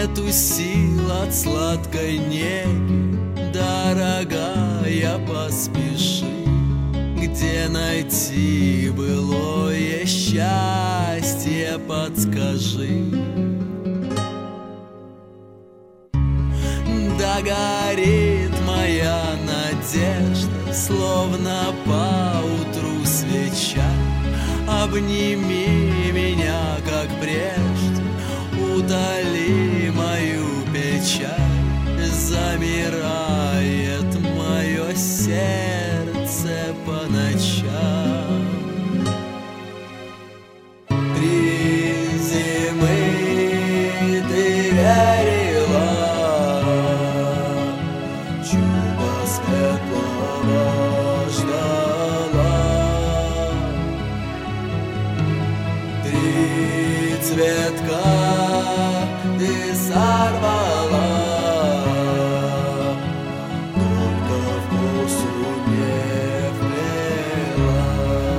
нету сил от сладкой неги, дорогая, поспеши. Где найти былое счастье, подскажи. Догорит моя надежда, словно поутру свеча. Обними меня, как прежде, удали мою печаль. Замирает мое сердце по ночам. Три зимы ты верила, чудо светлого ждала. Три цветка ты сорвала, только вкусу не вплела.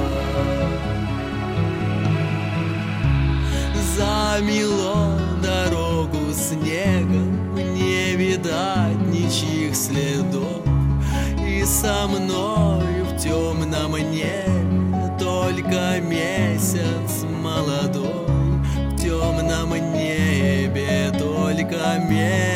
Замело дорогу снегом, не видать ничьих следов. И со мною в темном небе только месяц молодой. В темном небе только месяц